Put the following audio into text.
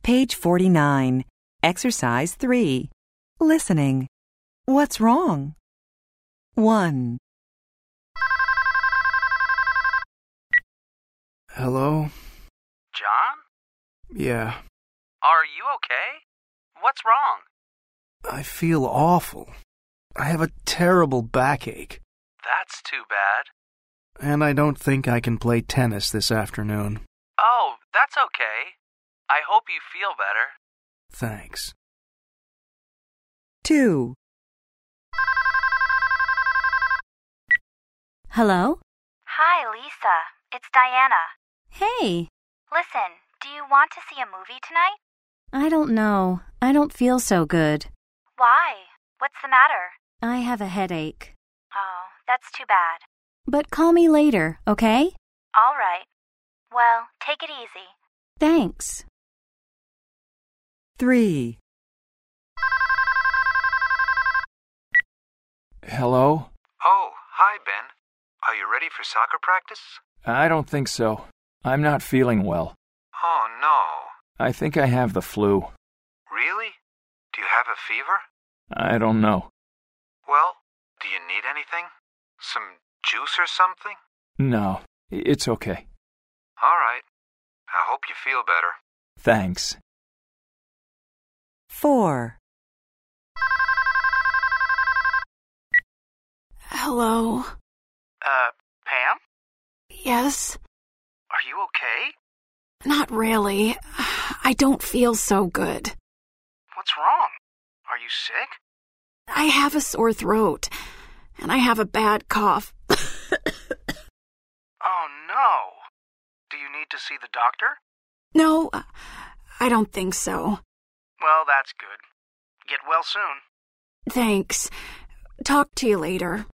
Page 49. Exercise 3. Listening. What's wrong? 1. Hello? John? Yeah, Are you okay? What's wrong? I feel awful. I have a terrible backache, That's too bad. and I don't think I can play tennis this afternoon. Oh, that's okay. I hope you feel better. Thanks. 2. Hello? Hi, Lisa. It's Diana. Hey, Listen, do you want to see a movie tonight? I don't know. I don't feel so good. Why? What's the matter? I have a headache. Oh, that's too bad. But call me later, okay? All right. Well, take it easy. Thanks. 3. Hello? Oh, hi, Ben. Are you ready for soccer practice? I don't think so. I'm not feeling well. Oh, no. I think I have the flu. Really? Do you have a fever? I don't know. Well, do you need anything? Some juice or something? No, it's okay. All right. I hope you feel better. Thanks. 4. Hello. Pam? Yes? Are you okay? Not really. I don't feel so good. What's wrong? Are you sick? I have a sore throat, and I have a bad cough. Oh, no. Do you need to see the doctor? No, I don't think so. Well, that's good. Get well soon. Thanks. Talk to you later.